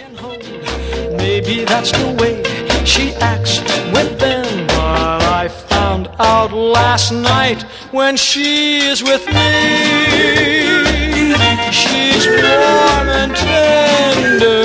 Maybe that's the way she acts with them. But I found out last night when she's with me, she's warm and tender.